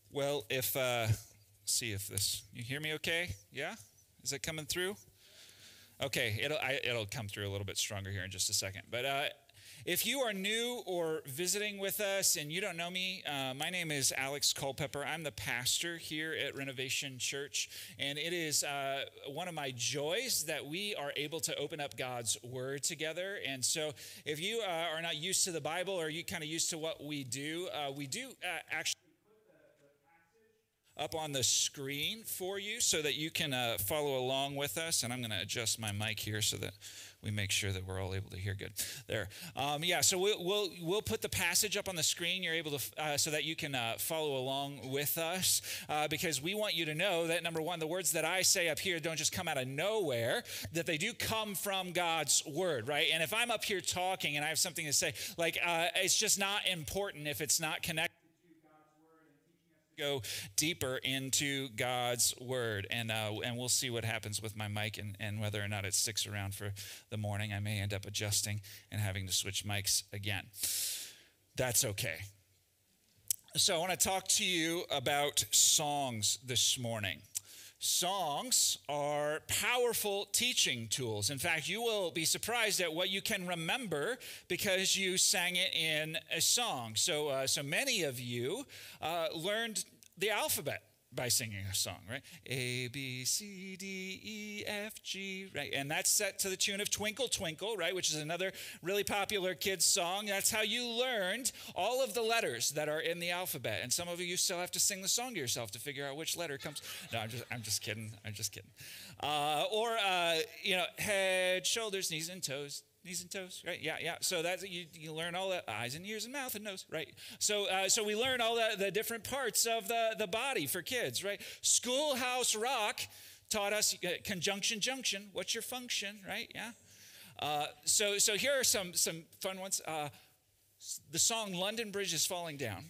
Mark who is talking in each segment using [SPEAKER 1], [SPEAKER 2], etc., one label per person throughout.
[SPEAKER 1] Well, if see if this you hear me okay? Yeah? Is it coming through? Okay, it'll come through a little bit stronger here in just a second. But if you are new or visiting with us and you don't know me, my name is Alex Culpepper. I'm the pastor here at Renovation Church, and it is one of my joys that we are able to open up God's Word together. And so if you are not used to the Bible or you kind of used to what we do actually up on the screen for you so that you can follow along with us. And I'm going to adjust my mic here so that we make sure that we're all able to hear good. There. So we'll put the passage up on the screen. You're able to so that you can follow along with us because we want you to know that, number one, the words that I say up here don't just come out of nowhere, that they do come from God's Word, right? And if I'm up here talking and I have something to say, it's just not important if it's not connected. Go deeper into God's Word, and we'll see what happens with my mic and whether or not it sticks around for the morning. I may end up adjusting and having to switch mics again. That's okay. So I want to talk to you about songs this morning. Songs are powerful teaching tools. In fact, you will be surprised at what you can remember because you sang it in a song. So many of you learned the alphabet by singing a song, right? A, B, C, D, E, F, G, right? And that's set to the tune of Twinkle, Twinkle, right? Which is another really popular kids song. That's how you learned all of the letters that are in the alphabet. And some of you still have to sing the song to yourself to figure out which letter comes. No, I'm just kidding. Head, shoulders, knees, and toes. Knees and toes, right? Yeah. So that's you learn all the eyes and ears and mouth and nose, right? So we learn all the different parts of the body for kids, right? Schoolhouse Rock taught us conjunction, junction. What's your function, right? Yeah. So here are some fun ones. The song "London Bridge is Falling Down"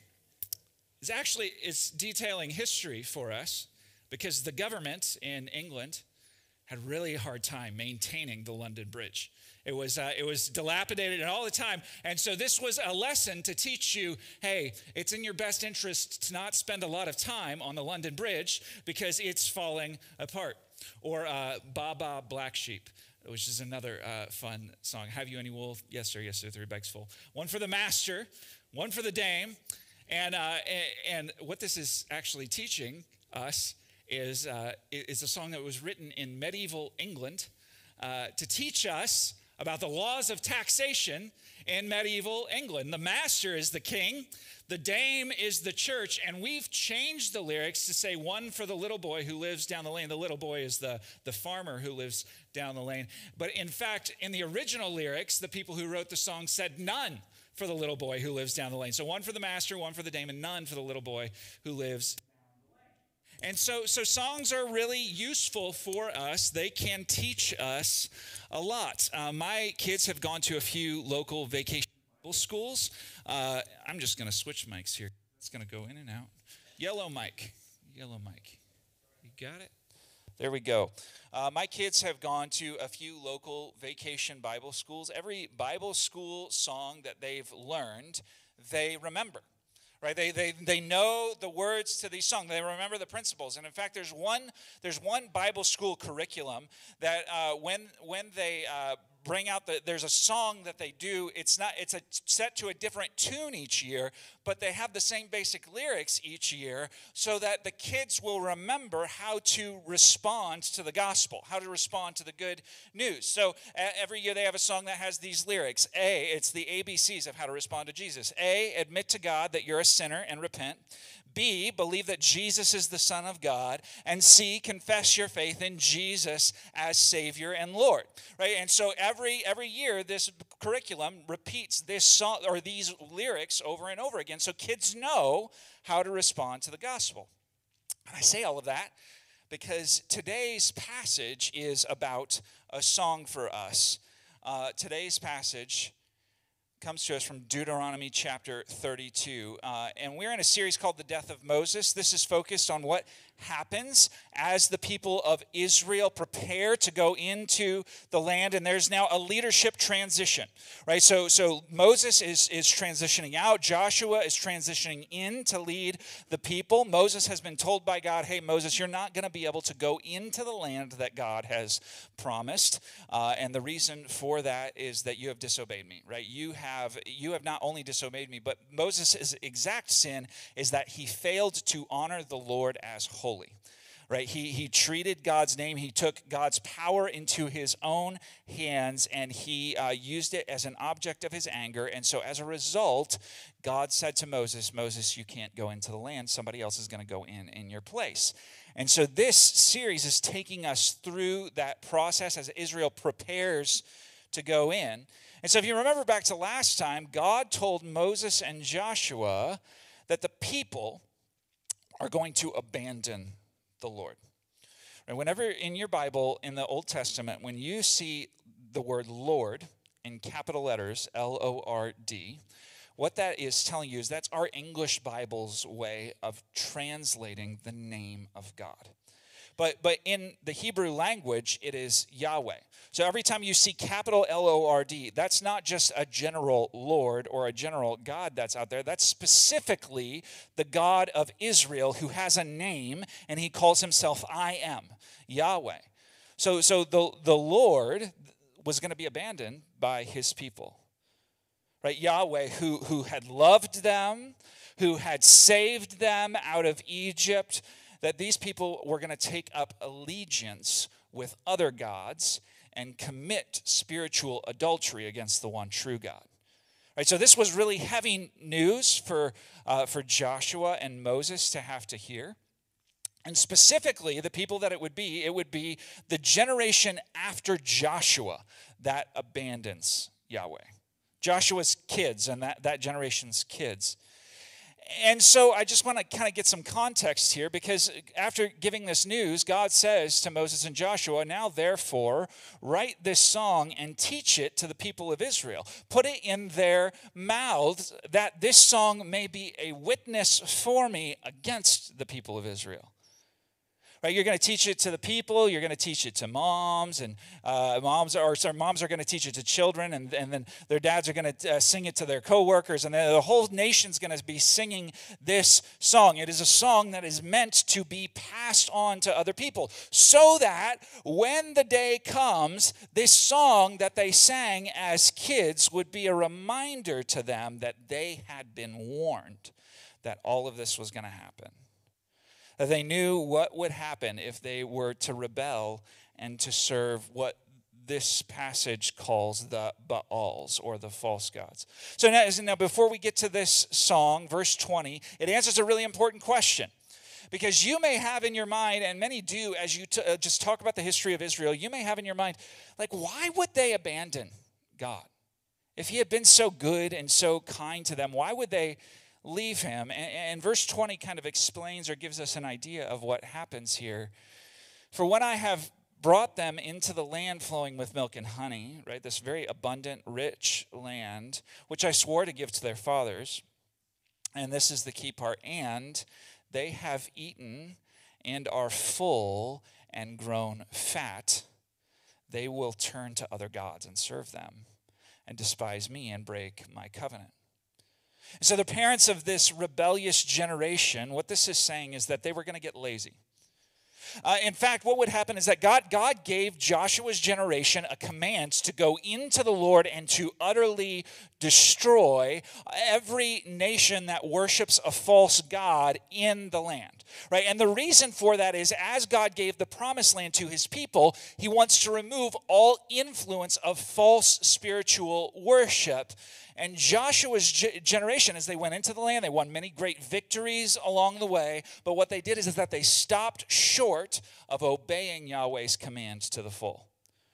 [SPEAKER 1] it's detailing history for us because the government in England had really a hard time maintaining the London Bridge. It was dilapidated and all the time. And so this was a lesson to teach you, hey, it's in your best interest to not spend a lot of time on the London Bridge because it's falling apart. Or Baa Black Sheep, which is another fun song. Have you any wool? Yes, sir. Yes, sir. 3 bags full. One for the master, one for the dame. And what this is actually teaching us is a song that was written in medieval England to teach us about the laws of taxation in medieval England. The master is the king, the dame is the church, and we've changed the lyrics to say one for the little boy who lives down the lane. The little boy is the farmer who lives down the lane. But in fact, in the original lyrics, the people who wrote the song said none for the little boy who lives down the lane. So one for the master, one for the dame, and none for the little boy who lives. And so songs are really useful for us. They can teach us a lot. My kids have gone to a few local vacation Bible schools. I'm just going to switch mics here. It's going to go in and out. Yellow mic. You got it? There we go. My kids have gone to a few local vacation Bible schools. Every Bible school song that they've learned, they remember. Right, they know the words to these songs. They remember the principles, and in fact, there's one Bible school curriculum that when they bring out there's a song that they do. It's set to a different tune each year, but they have the same basic lyrics each year, so that the kids will remember how to respond to the gospel, how to respond to the good news. So every year they have a song that has these lyrics. A, it's the ABCs of how to respond to Jesus. A, admit to God that you're a sinner and repent. B, believe that Jesus is the Son of God. And C, confess your faith in Jesus as Savior and Lord. Right? And so every year this curriculum repeats this song or these lyrics over and over again, so kids know how to respond to the gospel. And I say all of that because today's passage is about a song for us. Today's passage comes to us from Deuteronomy chapter 32. And we're in a series called The Death of Moses. This is focused on what happens as the people of Israel prepare to go into the land, and there's now a leadership transition, right? So Moses is transitioning out. Joshua is transitioning in to lead the people. Moses has been told by God, hey, Moses, you're not going to be able to go into the land that God has promised, and the reason for that is that you have disobeyed me, right? You have not only disobeyed me, but Moses' exact sin is that he failed to honor the Lord as holy. Right, he treated God's name, he took God's power into his own hands, and he used it as an object of his anger. And so as a result, God said to Moses, Moses, you can't go into the land. Somebody else is going to go in your place. And so this series is taking us through that process as Israel prepares to go in. And so if you remember back to last time, God told Moses and Joshua that the people are going to abandon the Lord. And whenever in your Bible, in the Old Testament, when you see the word Lord in capital letters, Lord, what that is telling you is that's our English Bible's way of translating the name of God. But in the Hebrew language, it is Yahweh. So every time you see capital Lord, that's not just a general Lord or a general God that's out there. That's specifically the God of Israel who has a name, and he calls himself I am, Yahweh. So the Lord was going to be abandoned by his people. Right? Yahweh, who had loved them, who had saved them out of Egypt, that these people were going to take up allegiance with other gods and commit spiritual adultery against the one true God. Right, so this was really heavy news for Joshua and Moses to have to hear. And specifically, the people that it would be the generation after Joshua that abandons Yahweh. Joshua's kids and that generation's kids. And so I just want to kind of get some context here, because after giving this news, God says to Moses and Joshua, now therefore, write this song and teach it to the people of Israel. Put it in their mouths, that this song may be a witness for me against the people of Israel. Right, you're going to teach it to the people. You're going to teach it to moms, and moms are going to teach it to children, and then their dads are going to sing it to their coworkers, and then the whole nation's going to be singing this song. It is a song that is meant to be passed on to other people, so that when the day comes, this song that they sang as kids would be a reminder to them that they had been warned that all of this was going to happen. That they knew what would happen if they were to rebel and to serve what this passage calls the Baals, or the false gods. So now before we get to this song, verse 20, it answers a really important question. Because you may have in your mind, and many do as you just talk about the history of Israel, you may have in your mind, like, why would they abandon God? If he had been so good and so kind to them, why would they leave him? And verse 20 kind of explains or gives us an idea of what happens here. For when I have brought them into the land flowing with milk and honey, right, this very abundant, rich land, which I swore to give to their fathers, and this is the key part, and they have eaten and are full and grown fat, they will turn to other gods and serve them, and despise me and break my covenant. So the parents of this rebellious generation, what this is saying is that they were going to get lazy. In fact, what would happen is that God gave Joshua's generation a command to go into the Lord and to utterly destroy every nation that worships a false god in the land. Right? And the reason for that is, as God gave the promised land to his people, he wants to remove all influence of false spiritual worship. And Joshua's generation, as they went into the land, they won many great victories along the way. But what they did is that they stopped short of obeying Yahweh's commands to the full.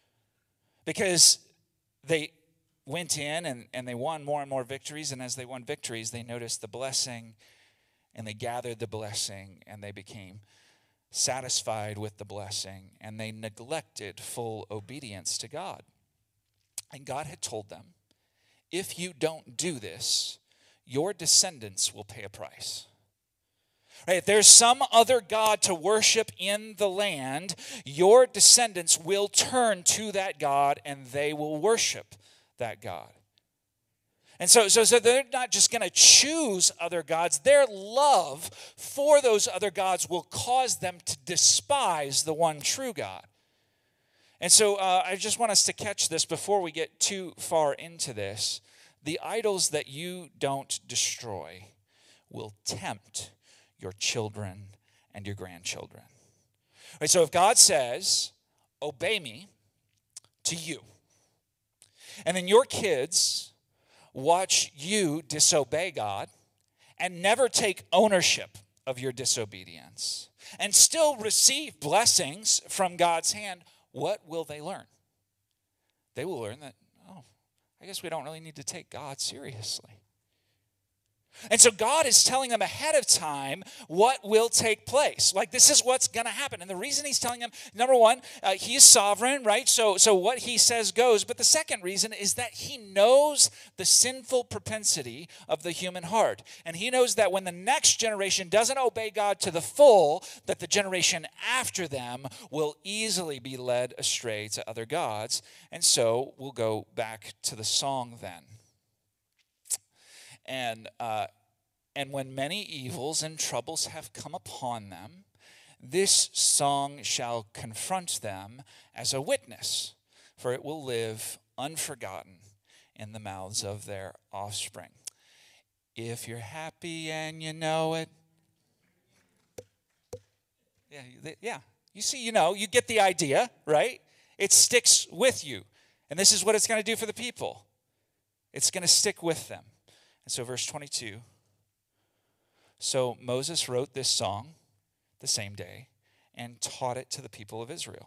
[SPEAKER 1] Because they went in and they won more and more victories. And as they won victories, they noticed the blessing, and they gathered the blessing, and they became satisfied with the blessing. And they neglected full obedience to God. And God had told them, if you don't do this, your descendants will pay a price. Right? If there's some other god to worship in the land, your descendants will turn to that god and they will worship that god. And so they're not just going to choose other gods. Their love for those other gods will cause them to despise the one true God. And so I just want us to catch this before we get too far into this. The idols that you don't destroy will tempt your children and your grandchildren. Right, so if God says, obey me to you, and then your kids watch you disobey God and never take ownership of your disobedience and still receive blessings from God's hand, what will they learn? They will learn that, I guess we don't really need to take God seriously. And so God is telling them ahead of time what will take place. Like, this is what's going to happen. And the reason he's telling them, number one, he is sovereign, right? So what he says goes. But the second reason is that he knows the sinful propensity of the human heart. And he knows that when the next generation doesn't obey God to the full, that the generation after them will easily be led astray to other gods. And so we'll go back to the song then. And when many evils and troubles have come upon them, this song shall confront them as a witness, for it will live unforgotten in the mouths of their offspring. If you're happy and you know it. Yeah. You see, you get the idea, right? It sticks with you. And this is what it's going to do for the people. It's going to stick with them. And so verse 22, so Moses wrote this song the same day and taught it to the people of Israel.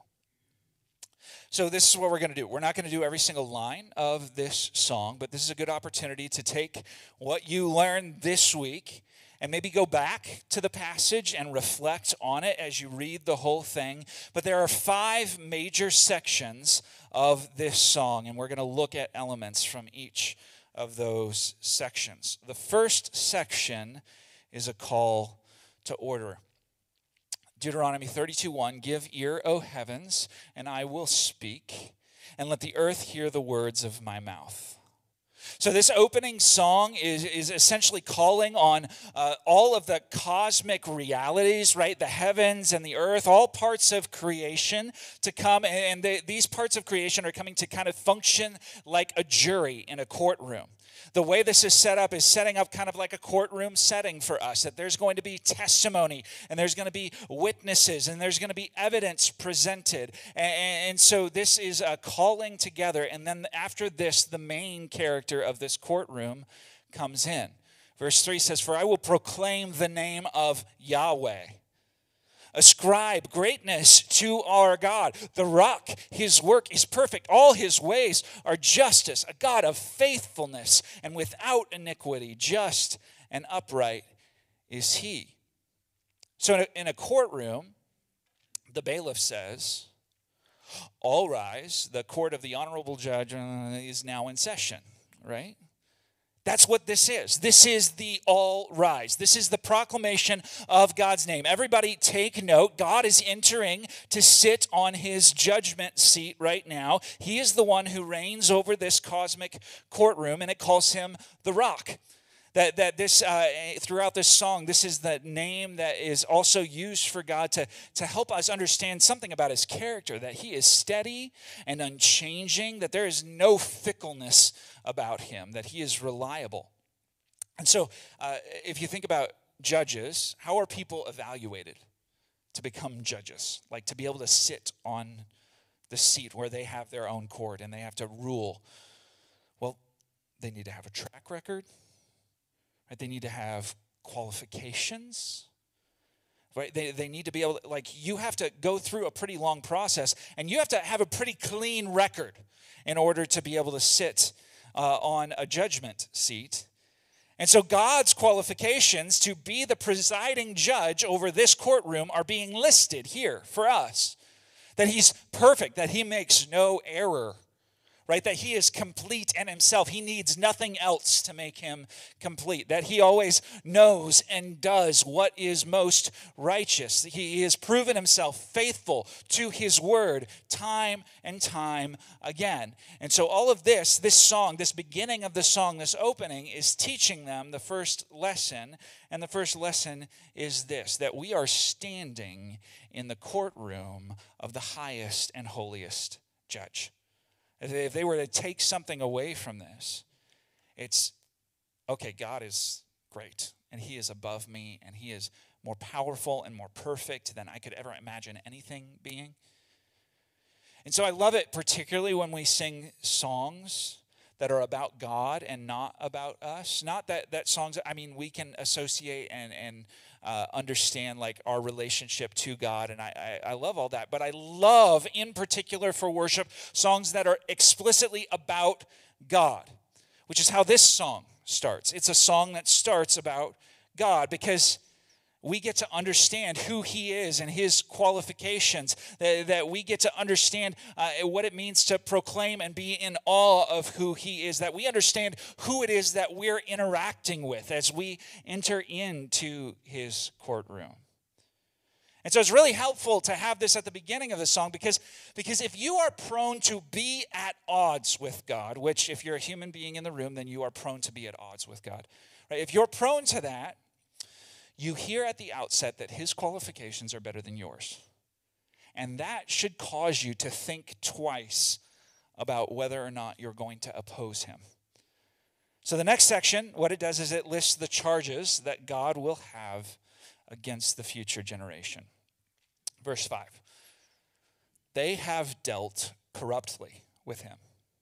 [SPEAKER 1] So this is what we're going to do. We're not going to do every single line of this song, but this is a good opportunity to take what you learned this week and maybe go back to the passage and reflect on it as you read the whole thing. But there are 5 major sections of this song, and we're going to look at elements from each of those sections. The first section is a call to order. Deuteronomy 32:1, give ear, O heavens, and I will speak, and let the earth hear the words of my mouth. So this opening song is essentially calling on all of the cosmic realities, right? The heavens and the earth, all parts of creation to come. And these parts of creation are coming to kind of function like a jury in a courtroom. The way this is set up is setting up kind of like a courtroom setting for us, that there's going to be testimony and there's going to be witnesses and there's going to be evidence presented. And so this is a calling together. And then after this, the main character of this courtroom comes in. Verse 3 says, for I will proclaim the name of Yahweh. Ascribe greatness to our God. The rock, his work is perfect. All his ways are justice, a God of faithfulness and without iniquity. Just and upright is he. So in a courtroom, the bailiff says, all rise, the court of the honorable judge is now in session, right? That's what this is. This is the all rise. This is the proclamation of God's name. Everybody take note. God is entering to sit on his judgment seat right now. He is the one who reigns over this cosmic courtroom, and it calls him the Rock. That this throughout this song, this is the name that is also used for God to help us understand something about his character, that he is steady and unchanging, that there is no fickleness about him, that he is reliable. And so if you think about judges, how are people evaluated to become judges? Like to be able to sit on the seat where they have their own court and they have to rule. Well, they need to have a track record. Right? They need to have qualifications. Right? They need to be able to, like, you have to go through a pretty long process, and you have to have a pretty clean record in order to be able to sit on a judgment seat. And so God's qualifications to be the presiding judge over this courtroom are being listed here for us. That he's perfect, that he makes no error. right? That he is complete in himself. He needs nothing else to make him complete. That he always knows and does what is most righteous. He has proven himself faithful to his word time and time again. And so all of this song, this beginning of the song, this opening is teaching them the first lesson. And the first lesson is this, that we are standing in the courtroom of the highest and holiest judge. If they were to take something away from this, it's, okay, God is great, and he is above me, and he is more powerful and more perfect than I could ever imagine anything being. And so I love it particularly when we sing songs that are about God and not about us. Not that songs, I mean, we can associate and understand like our relationship to God, and I love all that. But I love, in particular for worship, songs that are explicitly about God, which is how this song starts. It's a song that starts about God because we get to understand who he is and his qualifications, that we get to understand what it means to proclaim and be in awe of who he is, that we understand who it is that we're interacting with as we enter into his courtroom. And so it's really helpful to have this at the beginning of the song because if you are prone to be at odds with God, which if you're a human being in the room, then you are prone to be at odds with God. Right? If you're prone to that, you hear at the outset that his qualifications are better than yours. And that should cause you to think twice about whether or not you're going to oppose him. So the next section, what it does is it lists the charges that God will have against the future generation. Verse 5. They have dealt corruptly with him.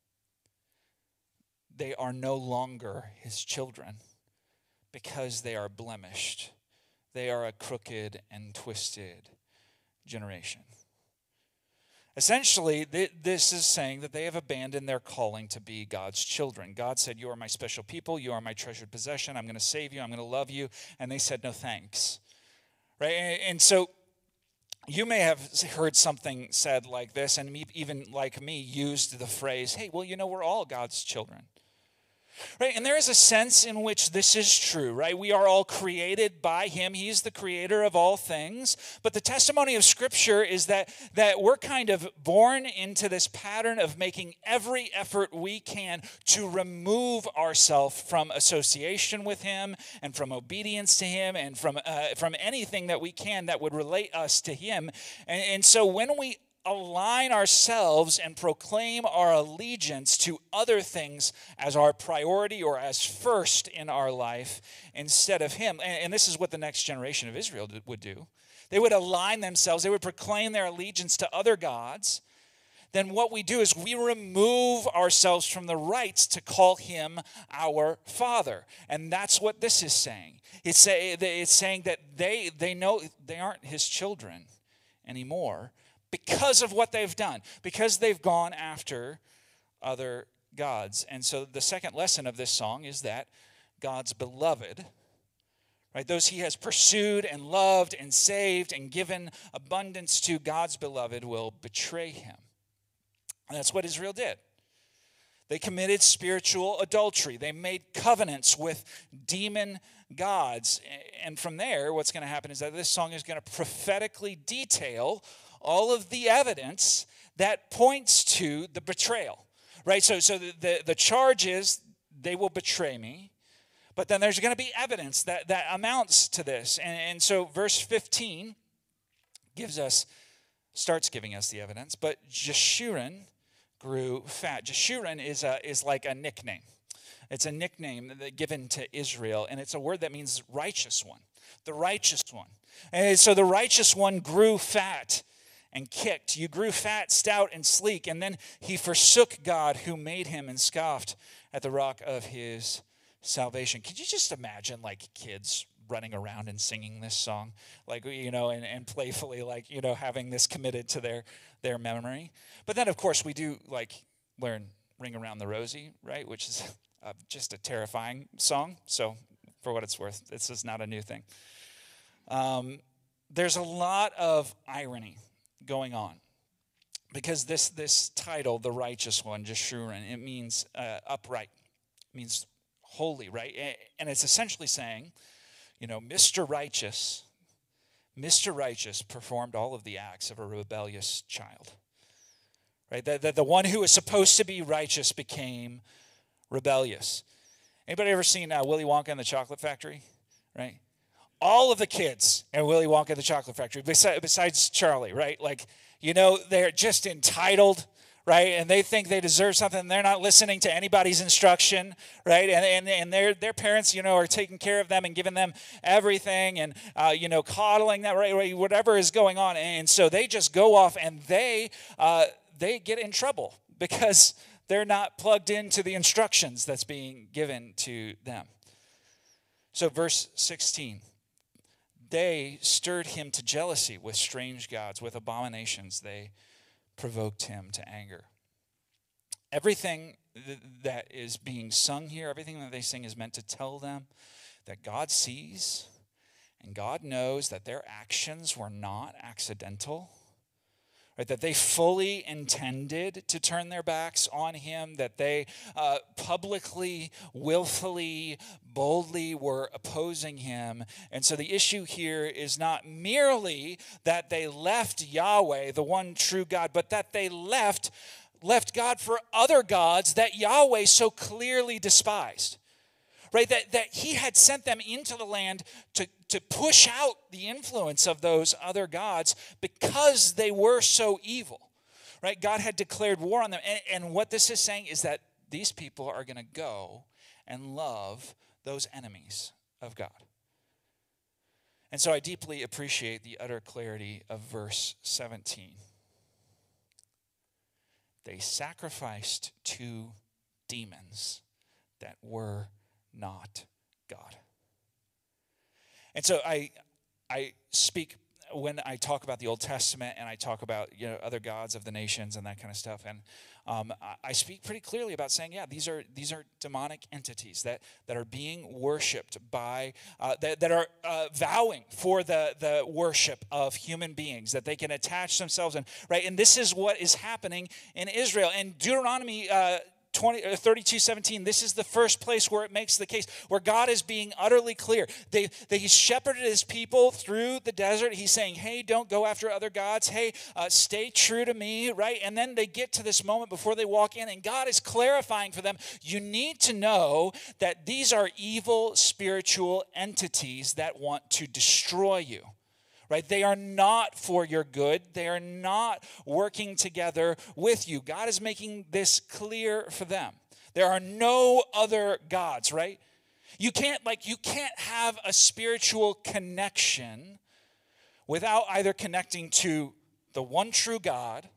[SPEAKER 1] They are no longer his children because they are blemished. They are a crooked and twisted generation. Essentially, this is saying that they have abandoned their calling to be God's children. God said, you are my special people. You are my treasured possession. I'm going to save you. I'm going to love you. And they said, no thanks. Right? And so you may have heard something said like this, and even like me used the phrase, hey, well, we're all God's children. Right? And there is a sense in which this is true, right? We are all created by him. He's the creator of all things. But the testimony of Scripture is that we're kind of born into this pattern of making every effort we can to remove ourselves from association with him and from obedience to him and from anything that we can that would relate us to him. And so when we align ourselves and proclaim our allegiance to other things as our priority or as first in our life instead of him. And this is what the next generation of Israel would do. They would align themselves, they would proclaim their allegiance to other gods. Then what we do is we remove ourselves from the rights to call him our Father. And that's what this is saying. It's saying that they know they aren't his children anymore, because of what they've done, because they've gone after other gods. And so the second lesson of this song is that God's beloved, right, those he has pursued and loved and saved and given abundance to, God's beloved will betray him. And that's what Israel did. They committed spiritual adultery. They made covenants with demon gods. And from there, what's going to happen is that this song is going to prophetically detail all of the evidence that points to the betrayal, right? So the charge is they will betray me, but then there's going to be evidence that amounts to this. And so verse 15 starts giving us the evidence, but Jeshurun grew fat. Jeshurun is like a nickname. It's a nickname given to Israel, and it's a word that means righteous one, the righteous one. And so the righteous one grew fat and kicked. You grew fat, stout, and sleek. And then he forsook God who made him and scoffed at the rock of his salvation. Could you just imagine like kids running around and singing this song? Like, and playfully like, having this committed to their memory. But then of course we do like learn Ring Around the Rosie, right? Which is just a terrifying song. So for what it's worth, this is not a new thing. There's a lot of irony going on because this title, the righteous one, Jeshurun, it means upright, it means holy, right? And it's essentially saying, Mr. Righteous performed all of the acts of a rebellious child, right? The one who was supposed to be righteous became rebellious. Anybody ever seen Willy Wonka and the Chocolate Factory, right? All of the kids in Willy Wonka and the Chocolate Factory, besides Charlie, right? They're just entitled, right? And they think they deserve something, and they're not listening to anybody's instruction, right? And their parents, are taking care of them and giving them everything and, coddling them, right? Whatever is going on. And so they just go off and they get in trouble because they're not plugged into the instructions that's being given to them. So verse 16, they stirred him to jealousy with strange gods, with abominations they provoked him to anger. Everything that is being sung here, everything that they sing is meant to tell them that God sees and God knows that their actions were not accidental, right? That they fully intended to turn their backs on him, that they publicly, willfully, boldly were opposing him. And so the issue here is not merely that they left Yahweh, the one true God, but that they left God for other gods that Yahweh so clearly despised. Right, that he had sent them into the land to push out the influence of those other gods because they were so evil. Right, God had declared war on them. And what this is saying is that these people are going to go and love those enemies of God. And so I deeply appreciate the utter clarity of verse 17. They sacrificed to demons that were not God. And so I speak, when I talk about the Old Testament and I talk about other gods of the nations and that kind of stuff, and I speak pretty clearly about saying, these are demonic entities that are being worshipped by, that are vowing for the worship of human beings, that they can attach themselves in, right? And this is what is happening in Israel. And Deuteronomy 32:17, this is the first place where it makes the case, where God is being utterly clear. He shepherded his people through the desert. He's saying, hey, don't go after other gods. Hey, stay true to me, right? And then they get to this moment before they walk in, and God is clarifying for them, you need to know that these are evil spiritual entities that want to destroy you. Right? They are not for your good. They are not working together with you. God is making this clear for them. There are no other gods, right? You can't have a spiritual connection without either connecting to the one true God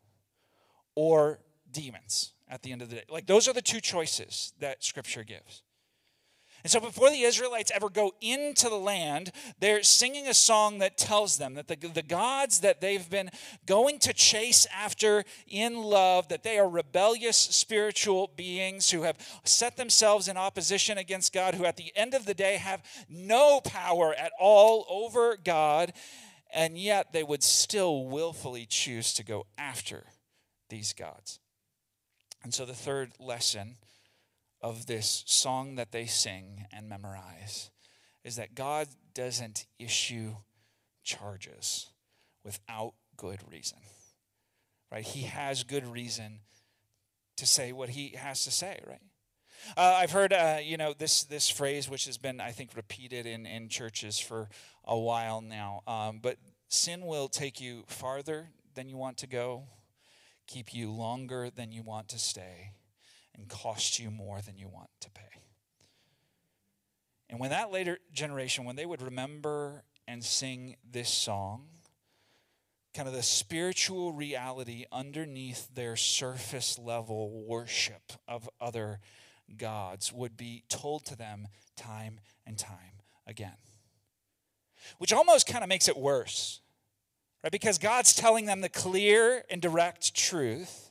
[SPEAKER 1] or demons at the end of the day. Those are the two choices that Scripture gives. And so before the Israelites ever go into the land, they're singing a song that tells them that the gods that they've been going to chase after in love, that they are rebellious spiritual beings who have set themselves in opposition against God, who at the end of the day have no power at all over God, and yet they would still willfully choose to go after these gods. And so the third lesson of this song that they sing and memorize is that God doesn't issue charges without good reason, right? He has good reason to say what he has to say, right? I've heard, this phrase, which has been, I think, repeated in churches for a while now, but sin will take you farther than you want to go, keep you longer than you want to stay, and cost you more than you want to pay. And when that later generation, when they would remember and sing this song, kind of the spiritual reality underneath their surface level worship of other gods would be told to them time and time again. Which almost kind of makes it worse, right? Because God's telling them the clear and direct truth,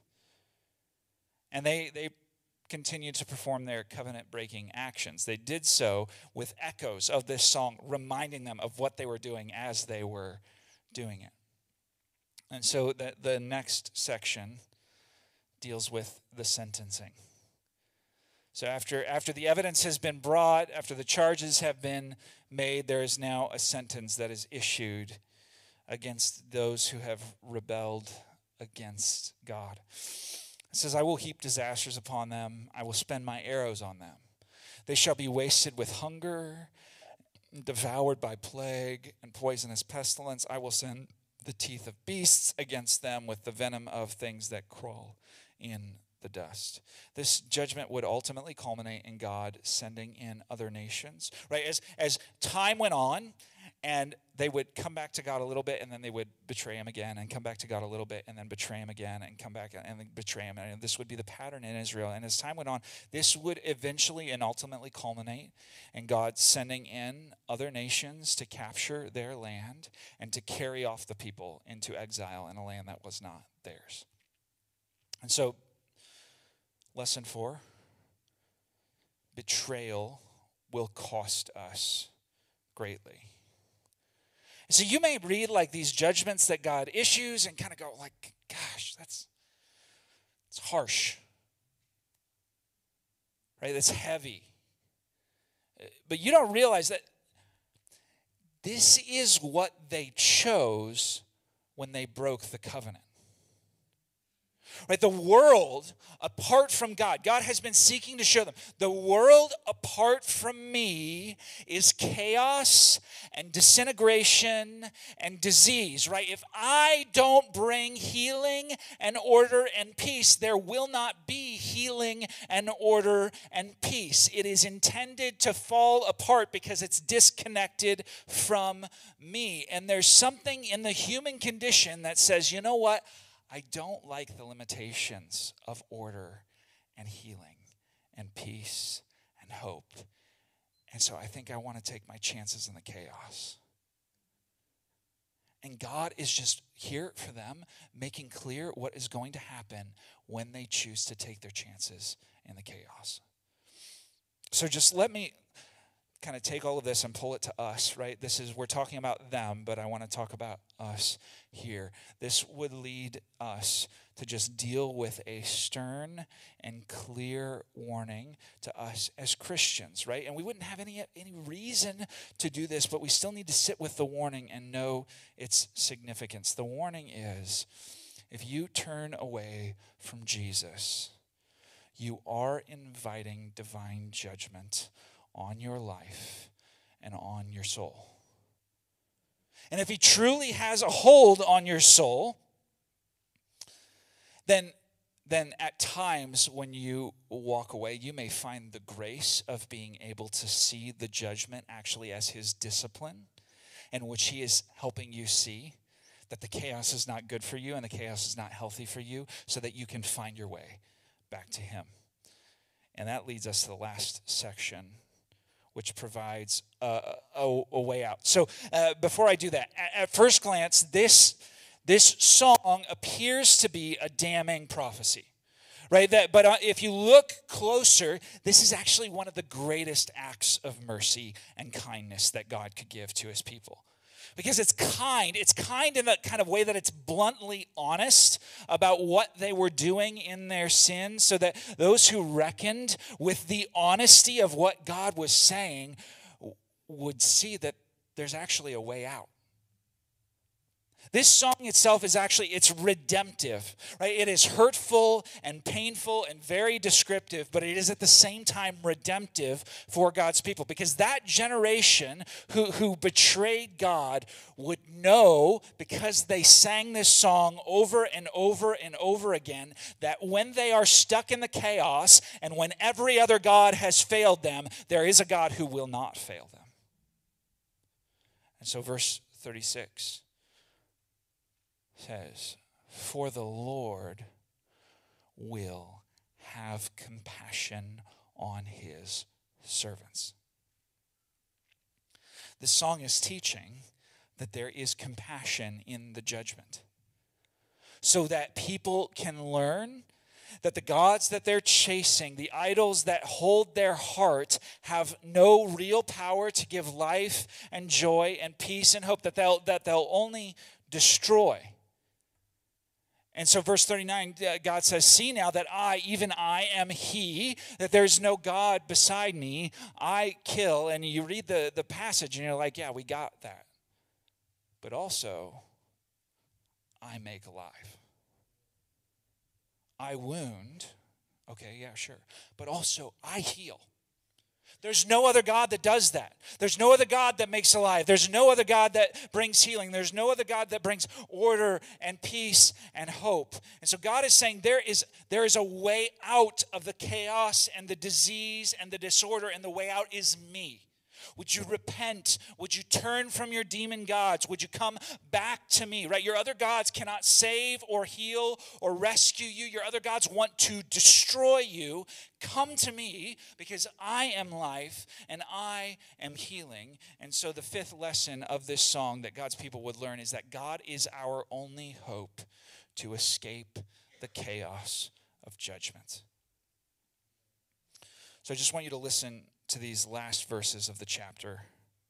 [SPEAKER 1] and they continued to perform their covenant-breaking actions. They did so with echoes of this song, reminding them of what they were doing as they were doing it. And so the next section deals with the sentencing. So after the evidence has been brought, after the charges have been made, there is now a sentence that is issued against those who have rebelled against God. It says, I will heap disasters upon them. I will spend my arrows on them. They shall be wasted with hunger, devoured by plague and poisonous pestilence. I will send the teeth of beasts against them with the venom of things that crawl in the dust. This judgment would ultimately culminate in God sending in other nations. Right? As time went on, and they would come back to God a little bit, and then they would betray him again, and come back to God a little bit, and then betray him again, and come back and then betray him. And this would be the pattern in Israel. And as time went on, this would eventually and ultimately culminate in God sending in other nations to capture their land and to carry off the people into exile in a land that was not theirs. And so, lesson 4, betrayal will cost us greatly. So you may read like these judgments that God issues and kind of go like, gosh, it's harsh. Right? That's heavy. But you don't realize that this is what they chose when they broke the covenant. Right, the world apart from God has been seeking to show them, the world apart from me is chaos and disintegration and disease, right? If I don't bring healing and order and peace, there will not be healing and order and peace. It is intended to fall apart because it's disconnected from me. And there's something in the human condition that says, you know what? I don't like the limitations of order and healing and peace and hope. And so I think I want to take my chances in the chaos. And God is just here for them, making clear what is going to happen when they choose to take their chances in the chaos. So just let me kind of take all of this and pull it to us, right? We're talking about them, but I want to talk about us here. This would lead us to just deal with a stern and clear warning to us as Christians, right? And we wouldn't have any reason to do this, but we still need to sit with the warning and know its significance. The warning is, if you turn away from Jesus, you are inviting divine judgment on your life and on your soul. And if he truly has a hold on your soul, then at times when you walk away, you may find the grace of being able to see the judgment actually as his discipline, in which he is helping you see that the chaos is not good for you and the chaos is not healthy for you, so that you can find your way back to him. And that leads us to the last section, which provides a way out. So before I do that, at first glance, this song appears to be a damning prophecy, right? But if you look closer, this is actually one of the greatest acts of mercy and kindness that God could give to his people. Because it's kind in the kind of way that it's bluntly honest about what they were doing in their sin, so that those who reckoned with the honesty of what God was saying would see that there's actually a way out. This song itself is it's redemptive, right? It is hurtful and painful and very descriptive, but it is at the same time redemptive for God's people, because that generation who betrayed God would know, because they sang this song over and over and over again, that when they are stuck in the chaos and when every other God has failed them, there is a God who will not fail them. And so verse 36 says, "For the Lord will have compassion on his servants." This song is teaching that there is compassion in the judgment, so that people can learn that the gods that they're chasing, the idols that hold their heart, have no real power to give life and joy and peace and hope, that they'll only destroy.
[SPEAKER 2] And so verse 39, God says, see now that I, even I, am he, that there's no God beside me. I kill. And you read the passage and you're like, yeah, we got that. But also, I make alive. I wound. Okay, yeah, sure. But also, I heal. There's no other God that does that. There's no other God that makes alive. There's no other God that brings healing. There's no other God that brings order and peace and hope. And so God is saying there is a way out of the chaos and the disease and the disorder, and the way out is me. Would you repent? Would you turn from your demon gods? Would you come back to me, right? Your other gods cannot save or heal or rescue you. Your other gods want to destroy you. Come to me, because I am life and I am healing. And so the fifth lesson of this song that God's people would learn is that God is our only hope to escape the chaos of judgment. So I just want you to listen to these last verses of the chapter.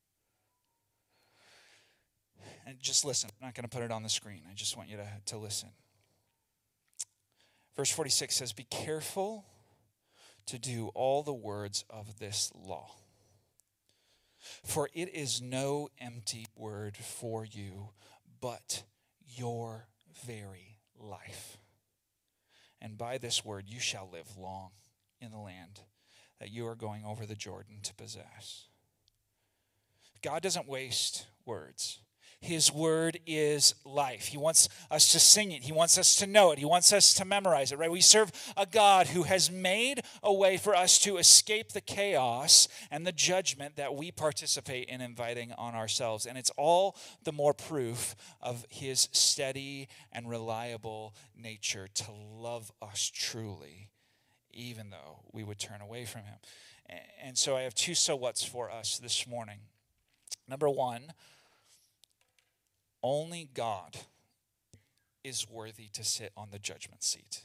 [SPEAKER 2] And just listen. I'm not going to put it on the screen. I just want you to listen. Verse 46 says, be careful to do all the words of this law, for it is no empty word for you, but your very life. And by this word you shall live long in the land that you are going over the Jordan to possess. God doesn't waste words. His word is life. He wants us to sing it. He wants us to know it. He wants us to memorize it, right? We serve a God who has made a way for us to escape the chaos and the judgment that we participate in inviting on ourselves. And it's all the more proof of his steady and reliable nature to love us truly, even though we would turn away from him. And so I have two so whats for us this morning. Number one, only God is worthy to sit on the judgment seat.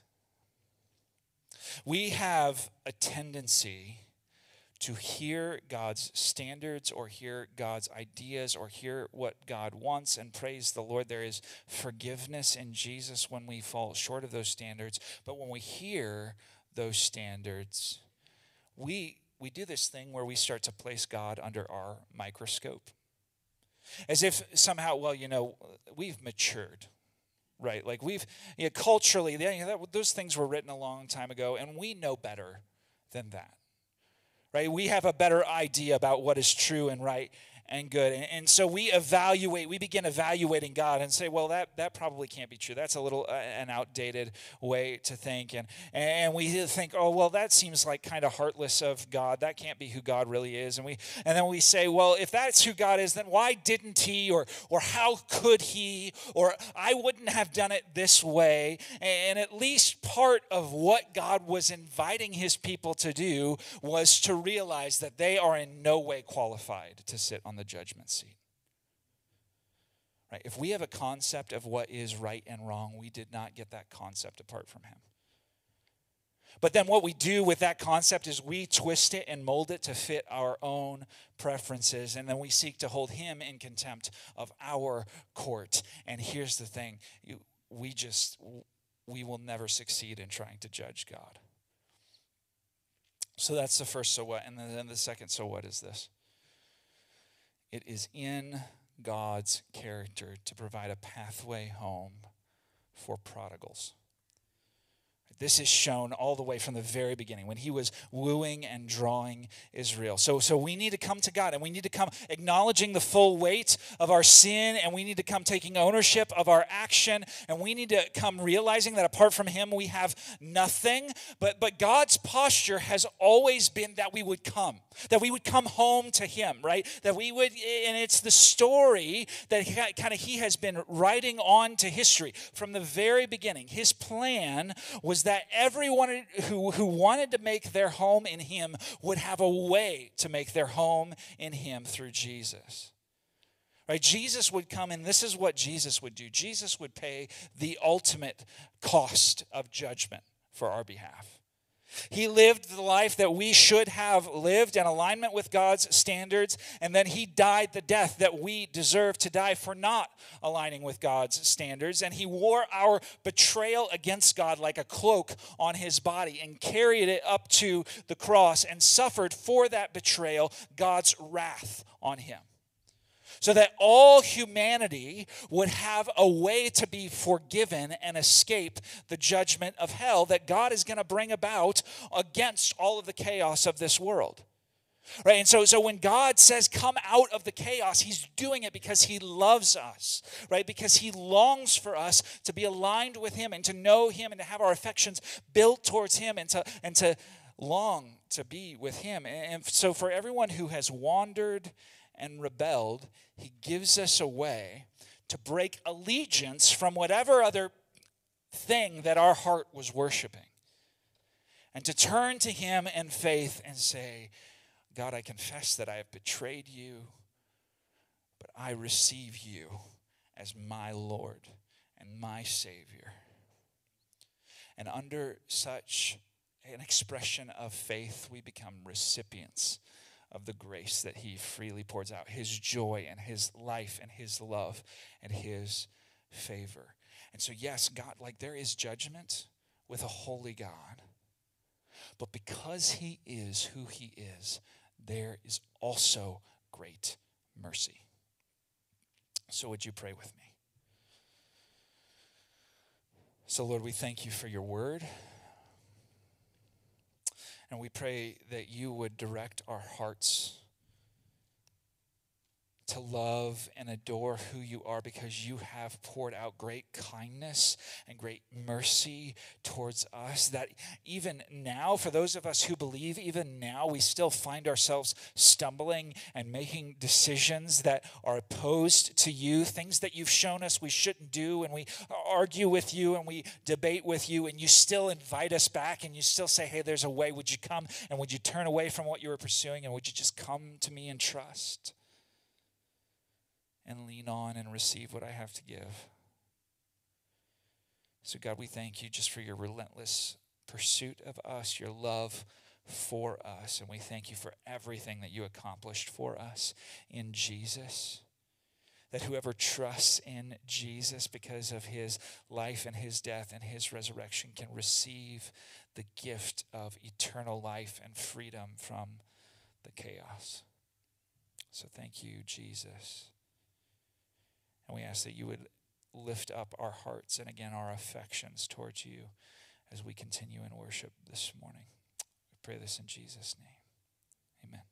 [SPEAKER 2] We have a tendency to hear God's standards or hear God's ideas or hear what God wants, and praise the Lord, there is forgiveness in Jesus when we fall short of those standards. But when we hear those standards, we do this thing where we start to place God under our microscope. As if somehow, well, we've matured, right? Like culturally, those things were written a long time ago, and we know better than that, right? We have a better idea about what is true and right and good. And so we begin evaluating God and say, well, that probably can't be true. That's a little an outdated way to think. And we think, oh, well, that seems like kind of heartless of God. That can't be who God really is. And then we say, well, if that's who God is, then why didn't he, or how could he, or I wouldn't have done it this way. And at least part of what God was inviting his people to do was to realize that they are in no way qualified to sit on the judgment seat. Right? If we have a concept of what is right and wrong, we did not get that concept apart from him. But then what we do with that concept is we twist it and mold it to fit our own preferences, and then we seek to hold him in contempt of our court. And here's the thing, we will never succeed in trying to judge God. So that's the first so what, and then the second so what is this. It is in God's character to provide a pathway home for prodigals. This is shown all the way from the very beginning when he was wooing and drawing Israel. So we need to come to God, and we need to come acknowledging the full weight of our sin, and we need to come taking ownership of our action, and we need to come realizing that apart from him we have nothing. But God's posture has always been that we would come home to him, right? That we would, and it's the story that he has been writing on to history from the very beginning. His plan was that everyone who wanted to make their home in him would have a way to make their home in him through Jesus. Right? Jesus would come, and this is what Jesus would do. Jesus would pay the ultimate cost of judgment for our behalf. He lived the life that we should have lived in alignment with God's standards, and then he died the death that we deserve to die for not aligning with God's standards. And he wore our betrayal against God like a cloak on his body and carried it up to the cross and suffered for that betrayal God's wrath on him, so that all humanity would have a way to be forgiven and escape the judgment of hell that God is going to bring about against all of the chaos of this world. Right? And so when God says come out of the chaos, he's doing it because he loves us, right? Because he longs for us to be aligned with him and to know him and to have our affections built towards him and to long to be with him. And so for everyone who has wandered and rebelled, he gives us a way to break allegiance from whatever other thing that our heart was worshiping, and to turn to him in faith and say, God, I confess that I have betrayed you, but I receive you as my Lord and my Savior. And under such an expression of faith, we become recipients of the grace that he freely pours out, his joy and his life and his love and his favor. And so yes, God, like there is judgment with a holy God, but because he is who he is, there is also great mercy. So would you pray with me? So Lord, we thank you for your word. And we pray that you would direct our hearts to love and adore who you are, because you have poured out great kindness and great mercy towards us, that even now, for those of us who believe, even now we still find ourselves stumbling and making decisions that are opposed to you, things that you've shown us we shouldn't do, and we argue with you and we debate with you, and you still invite us back and you still say, hey, there's a way. Would you come, and would you turn away from what you were pursuing, and would you just come to me and trust and lean on and receive what I have to give? So God, we thank you just for your relentless pursuit of us, your love for us, and we thank you for everything that you accomplished for us in Jesus. That whoever trusts in Jesus because of his life and his death and his resurrection can receive the gift of eternal life and freedom from the chaos. So thank you, Jesus. And we ask that you would lift up our hearts and again our affections towards you as we continue in worship this morning. We pray this in Jesus' name. Amen.